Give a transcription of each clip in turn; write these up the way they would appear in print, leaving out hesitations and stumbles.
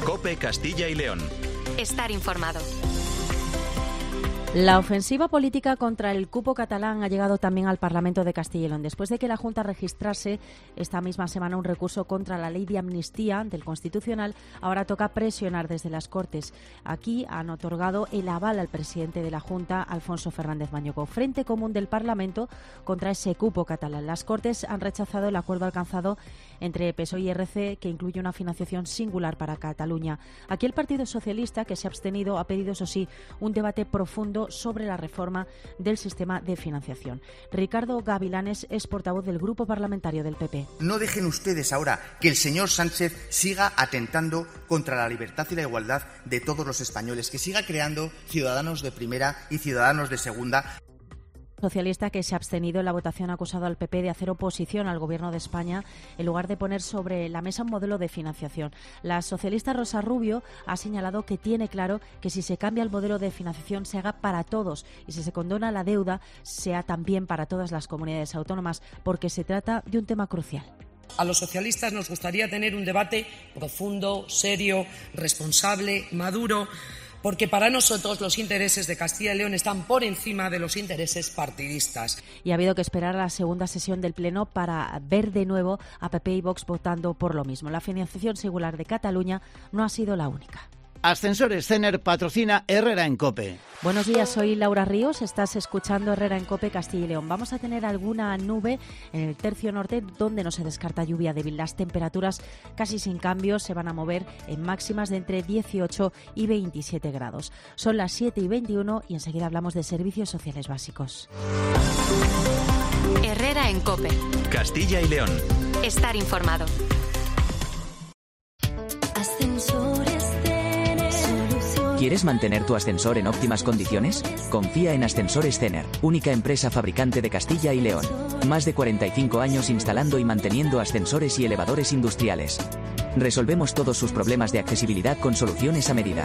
COPE Castilla y León. Estar informado. La ofensiva política contra el cupo catalán ha llegado también al Parlamento de Castilla y León. Después de que la Junta registrase esta misma semana un recurso contra la ley de amnistía del Constitucional, ahora toca presionar desde las Cortes. Aquí han otorgado el aval al presidente de la Junta, Alfonso Fernández Mañuco. Frente Común del Parlamento contra ese cupo catalán. Las Cortes han rechazado el acuerdo alcanzado entre PSOE y RC, que incluye una financiación singular para Cataluña. Aquí el Partido Socialista, que se ha abstenido, ha pedido, eso sí, un debate profundo sobre la reforma del sistema de financiación. Ricardo Gavilanes es portavoz del Grupo Parlamentario del PP. No dejen ustedes ahora que el señor Sánchez siga atentando contra la libertad y la igualdad de todos los españoles, que siga creando ciudadanos de primera y ciudadanos de segunda. Socialista, que se ha abstenido en la votación, ha acusado al PP de hacer oposición al Gobierno de España en lugar de poner sobre la mesa un modelo de financiación. La socialista Rosa Rubio ha señalado que tiene claro que si se cambia el modelo de financiación se haga para todos y si se condona la deuda sea también para todas las comunidades autónomas, porque se trata de un tema crucial. A los socialistas nos gustaría tener un debate profundo, serio, responsable, maduro, porque para nosotros los intereses de Castilla y León están por encima de los intereses partidistas. Y ha habido que esperar a la segunda sesión del Pleno para ver de nuevo a PP y Vox votando por lo mismo. La financiación singular de Cataluña no ha sido la única. Ascensores Cener patrocina Herrera en COPE. Buenos días, soy Laura Ríos, estás escuchando Herrera en COPE Castilla y León. Vamos a tener alguna nube en el tercio norte donde no se descarta lluvia débil. Las temperaturas casi sin cambios se van a mover en máximas de entre 18 y 27 grados. Son las 7:21 y enseguida hablamos de servicios sociales básicos. Herrera en COPE. Castilla y León. Estar informado. ¿Quieres mantener tu ascensor en óptimas condiciones? Confía en Ascensores Cener, única empresa fabricante de Castilla y León. Más de 45 años instalando y manteniendo ascensores y elevadores industriales. Resolvemos todos sus problemas de accesibilidad con soluciones a medida.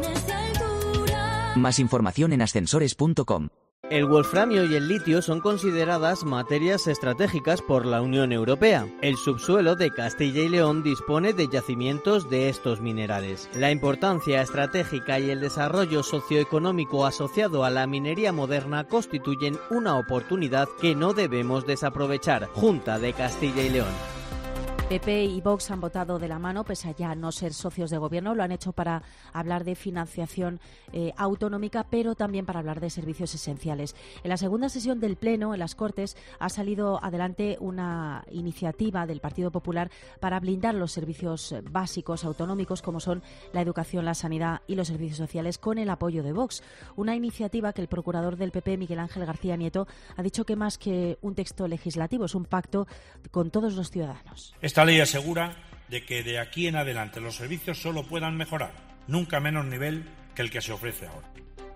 Más información en ascensores.com. El wolframio y el litio son consideradas materias estratégicas por la Unión Europea. El subsuelo de Castilla y León dispone de yacimientos de estos minerales. La importancia estratégica y el desarrollo socioeconómico asociado a la minería moderna constituyen una oportunidad que no debemos desaprovechar. Junta de Castilla y León. PP y Vox han votado de la mano, pese a ya no ser socios de gobierno. Lo han hecho para hablar de financiación autonómica, pero también para hablar de servicios esenciales. En la segunda sesión del Pleno, en las Cortes, ha salido adelante una iniciativa del Partido Popular para blindar los servicios básicos autonómicos, como son la educación, la sanidad y los servicios sociales, con el apoyo de Vox. Una iniciativa que el procurador del PP, Miguel Ángel García Nieto, ha dicho que más que un texto legislativo es un pacto con todos los ciudadanos. Esta ley asegura de que de aquí en adelante los servicios solo puedan mejorar, nunca a menos nivel que el que se ofrece ahora.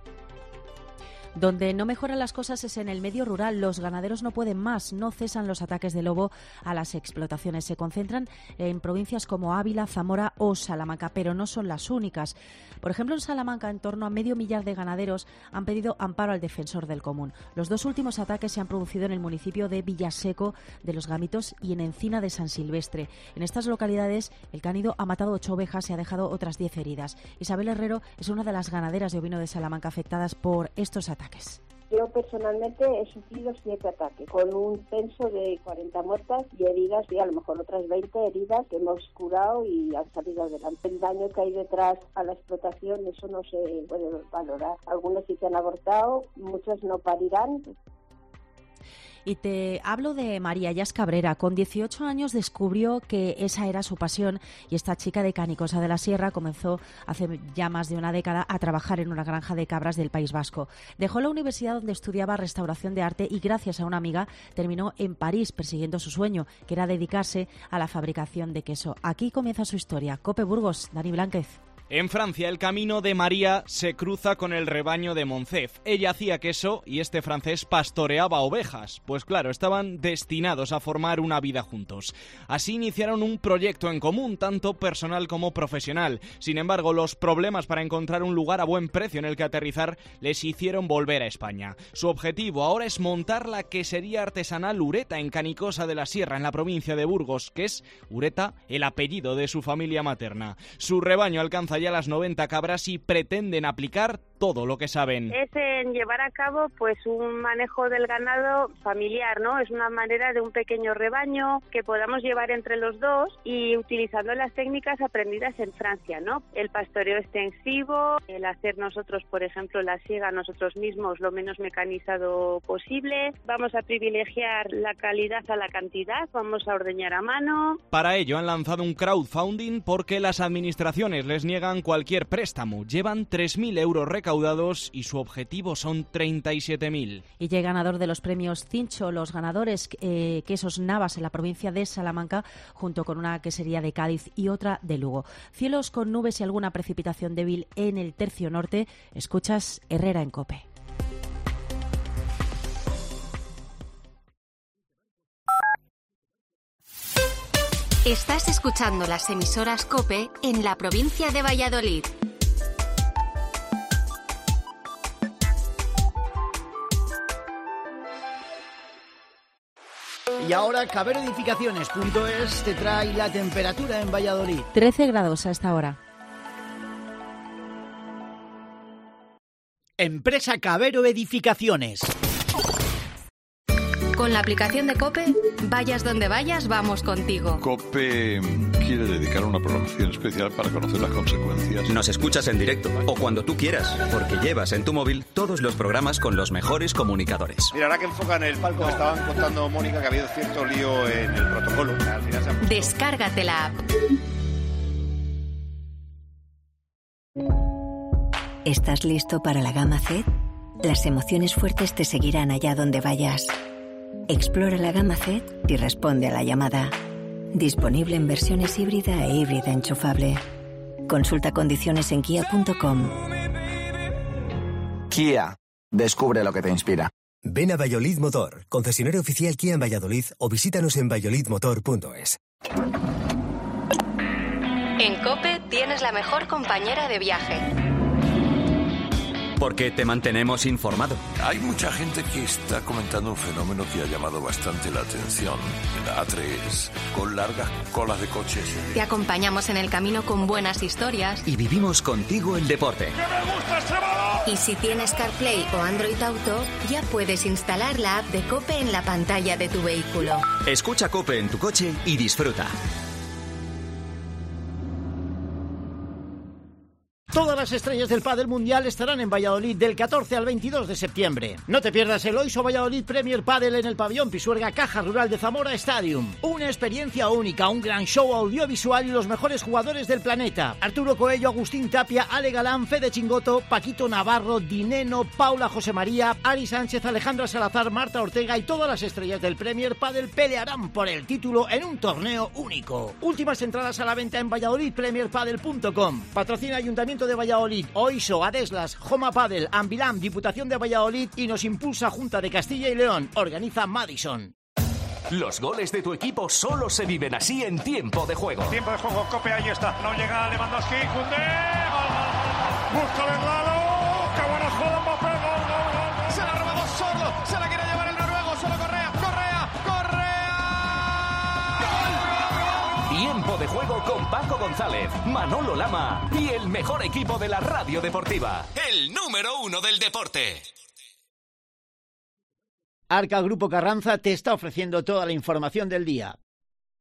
Donde no mejoran las cosas es en el medio rural. Los ganaderos no pueden más, no cesan los ataques de lobo a las explotaciones. Se concentran en provincias como Ávila, Zamora o Salamanca, pero no son las únicas. Por ejemplo, en Salamanca, en torno a 500.000 de ganaderos han pedido amparo al defensor del común. Los dos últimos ataques se han producido en el municipio de Villaseco de los Gamitos y en Encina de San Silvestre. En estas localidades, el cánido ha matado 8 ovejas y ha dejado otras 10 heridas. Isabel Herrero es una de las ganaderas de ovino de Salamanca afectadas por estos ataques. Yo personalmente he sufrido 7 ataques, con un censo de 40 muertas y heridas, y a lo mejor otras 20 heridas que hemos curado y han salido adelante. El daño que hay detrás a la explotación, eso no se puede valorar. Algunos sí que han abortado, muchos no parirán. Y te hablo de María Yas Cabrera. Con 18 años descubrió que esa era su pasión y esta chica de Canicosa de la Sierra comenzó hace ya más de una década a trabajar en una granja de cabras del País Vasco. Dejó la universidad donde estudiaba restauración de arte y gracias a una amiga terminó en París persiguiendo su sueño, que era dedicarse a la fabricación de queso. Aquí comienza su historia. COPE Burgos, Dani Blánquez. En Francia, el camino de María se cruza con el rebaño de Moncef. Ella hacía queso y este francés pastoreaba ovejas. Pues claro, estaban destinados a formar una vida juntos. Así iniciaron un proyecto en común, tanto personal como profesional. Sin embargo, los problemas para encontrar un lugar a buen precio en el que aterrizar les hicieron volver a España. Su objetivo ahora es montar la quesería artesanal Ureta en Canicosa de la Sierra, en la provincia de Burgos, que es Ureta, el apellido de su familia materna. Su rebaño alcanza ya las 90 cabras y pretenden aplicar todo lo que saben. Es en llevar a cabo pues un manejo del ganado familiar, ¿no? Es una manera de un pequeño rebaño que podamos llevar entre los dos y utilizando las técnicas aprendidas en Francia, ¿no? El pastoreo extensivo, el hacer nosotros, por ejemplo, la siega nosotros mismos lo menos mecanizado posible. Vamos a privilegiar la calidad a la cantidad, vamos a ordeñar a mano. Para ello han lanzado un crowdfunding porque las administraciones les niegan cualquier préstamo. Llevan 3.000 euros recaudados y su objetivo son 37.000. Y ya ganador de los premios Cincho, los ganadores quesos Navas en la provincia de Salamanca, junto con una quesería de Cádiz y otra de Lugo. Cielos con nubes y alguna precipitación débil en el tercio norte. Escuchas Herrera en COPE. Estás escuchando las emisoras COPE en la provincia de Valladolid. Y ahora caberoedificaciones.es te trae la temperatura en Valladolid. 13 grados a esta hora. Empresa Cabero Edificaciones. Con la aplicación de COPE, vayas donde vayas, vamos contigo. COPE quiere dedicar una programación especial para conocer las consecuencias. Nos escuchas en directo o cuando tú quieras, porque llevas en tu móvil todos los programas con los mejores comunicadores. Mira, ahora que enfocan el palco, me estaban contando, Mónica, que ha habido cierto lío en el protocolo. Al final se ha... Descárgate la app. ¿Estás listo para la gama Z? Las emociones fuertes te seguirán allá donde vayas. Explora la gama Z y responde a la llamada. Disponible en versiones híbrida e híbrida enchufable. Consulta condiciones en kia.com. Kia. Descubre lo que te inspira. Ven a Valladolid Motor, concesionario oficial Kia en Valladolid, o visítanos en valladolidmotor.es. En COPE tienes la mejor compañera de viaje. Porque te mantenemos informado. Hay mucha gente que está comentando un fenómeno que ha llamado bastante la atención. La A3, con largas colas de coches. Te acompañamos en el camino con buenas historias. Y vivimos contigo el deporte. ¡Que me gusta Extremadura! Y si tienes CarPlay o Android Auto, ya puedes instalar la app de COPE en la pantalla de tu vehículo. Escucha COPE en tu coche y disfruta. Todas las estrellas del pádel mundial estarán en Valladolid del 14 al 22 de septiembre. No te pierdas el Oiso Valladolid Premier Padel en el pabellón Pisuerga Caja Rural de Zamora Stadium. Una experiencia única, un gran show audiovisual y los mejores jugadores del planeta. Arturo Coello, Agustín Tapia, Ale Galán, Fede Chingoto, Paquito Navarro, Dineno, Paula José María, Ari Sánchez, Alejandra Salazar, Marta Ortega y todas las estrellas del Premier Padel pelearán por el título en un torneo único. Últimas entradas a la venta en valladolidpremierpadel.com. Patrocina Ayuntamiento de Valladolid, Oiso, Adeslas, Joma Padel, Ambilam, Diputación de Valladolid y nos impulsa Junta de Castilla y León. Organiza Madison. Los goles de tu equipo solo se viven así en tiempo de juego. Tiempo de juego, COPE, ahí está. No llega Lewandowski, Koundé, gol. Busca Bernardo, qué buena jugada, Mbappé, gol. Se la ha robado solo, se la quiere llevar el noruego, solo Correa. Tiempo de juego con Paco González, Manolo Lama y el mejor equipo de la radio deportiva. El número 1 del deporte. Arca Grupo Carranza te está ofreciendo toda la información del día.